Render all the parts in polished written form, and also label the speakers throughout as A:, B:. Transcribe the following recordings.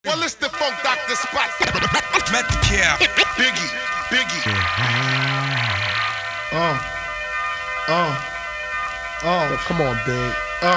A: Well, it's the Funk Doctor Spot.
B: Met the cap.
A: Biggie.
C: Come on, big.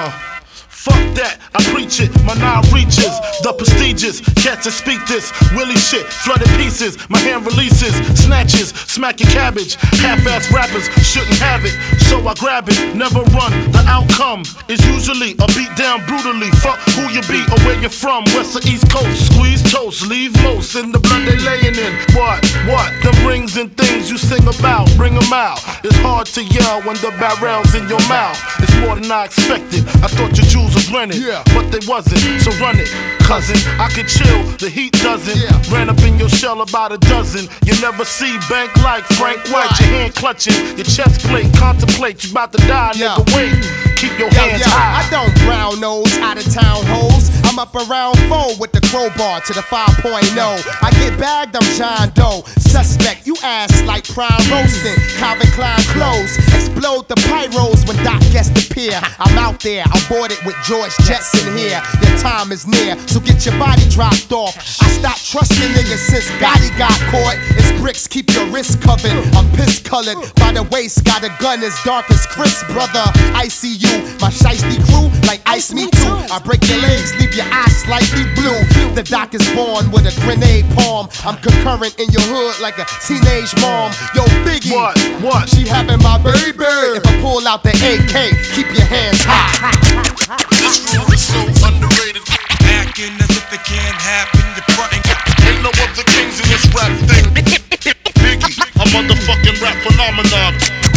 D: Fuck that, I preach it, my nine reaches, the prestigious, cats that speak this, Willie shit, flooded pieces, my hand releases, snatches, smacking cabbage, half-ass rappers shouldn't have it, so I grab it, never run, the outcome is usually a beat down brutally, fuck who you be or where you're from, west or east coast, squeeze toast, leave most in the blood they laying in, what, them rings and things you sing about, bring them out, it's hard to yell when the barrel's in your mouth, it's more than I expected, I thought your jewels was rented, but they wasn't, so run it, cousin. I could chill, the heat doesn't. Ran up in your shell about a dozen. You never see bank like Frank White. Your hand clutching, your chest plate, contemplate. You about to die, nigga, wait. Keep your hands high.
C: I don't brown nose, out of town hoes. I'm up around 4 with the crowbar to the 5.0. I get bagged, I'm John Doe. Suspect, you ass like prime roasting. Calvin Klein clothes. Explode the pyros when Doc gets the pier. I'm out there, I'm boarded with George Jetson here. Your time is near, so get your body dropped off. I stopped trusting niggas since Gotti got caught. It's bricks, keep your wrist covered. I'm piss colored by the waist, got a gun as dark as Chris, brother. ICU, my shiesty crew, like ice me too. I break your legs, leave your eyes slightly blue. The Doc is born with a grenade palm. I'm concurrent in your hood like a teenage mom. Yo, Biggie,
D: what?
C: She having my baby. If I pull out the AK, keep your hands high.
A: This rule is so underrated.
B: Acting as if it can't happen. You're fronting.
A: Ain't no other kings in this rap thing. Biggie, a motherfucking rap phenomenon.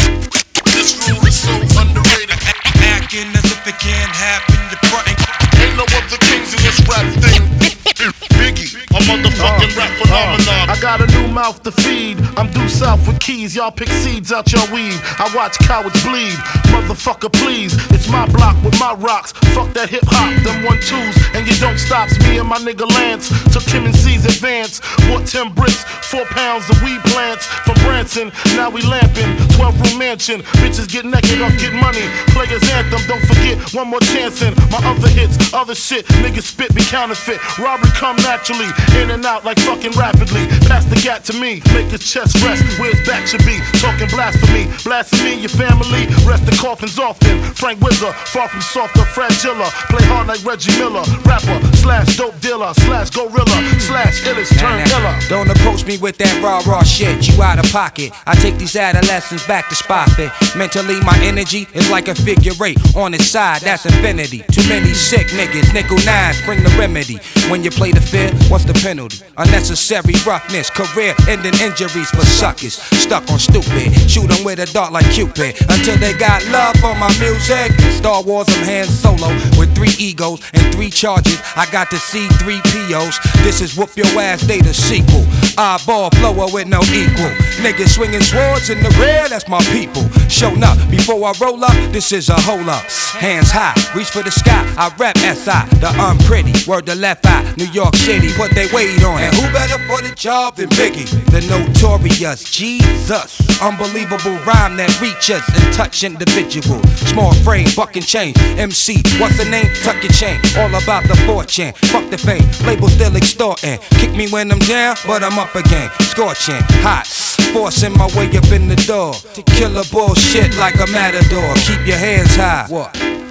A: This rule is so underrated.
B: Acting as if it can't happen. You're fronting.
A: Ain't no other kings in this rap thing. Biggie, a motherfucking rap phenomenon.
D: I got a new mouth to feed. I'm due south with keys. Y'all pick seeds out your weed. I watch cowards bleed. Motherfucker, please. It's my block with my rocks. Fuck that hip hop, them 1-2s. And you don't stop. Me and my nigga Lance took him and C's advance. Bought 10 bricks, 4 pounds of weed plants from Branson. Now we lamping. 12-room mansion. Bitches get naked off get money. Players anthem. Don't forget one more chance in my other hits, other shit. Niggas spit be counterfeit. Robbery come naturally, in and out like fucking rapidly. Pass the gat to me, make his chest rest where his back should be. Talking blasphemy, blasphemy your family. Rest the coffins often. Frank Wizard, far from soft or fragile. Play hard like Reggie Miller. Rapper slash dope dealer slash gorilla slash illest turn iller.
E: Don't approach me with that raw shit. You out of pocket. I take these adolescents back to spot fit. Mentally, my energy is like a figure 8 on its side. That's infinity. Too many sick niggas. Nickel nines bring the remedy. When you play the field, what's the penalty? Unnecessary roughness, career-ending injuries for suckers. Stuck on stupid, shoot them with a dart like Cupid. Until they got love for my music. Star Wars, I'm Han Solo with 3 egos and 3 charges. I got to see 3 POs. This is Whoop Your Ass Day, the sequel. Eyeball flower with no equal. Niggas swinging swords in the rear, that's my people. Shown up before I roll up, this is a hole up. Hands high, reach for the sky. I rap SI, the unpretty. Word the left eye, New York City, put they weight on. And who better for the job than Biggie? The notorious Jesus. Unbelievable rhyme that reaches and touch individual. Small frame, buck and chain. MC, what's the name? Tuck your chain. All about the fortune. Fuck the fame. Label still extorting. Kick me when I'm down, but I'm up again. Scorching, hot. Forcing my way up in the door. To kill a bullshit like a matador. Keep your hands high. What?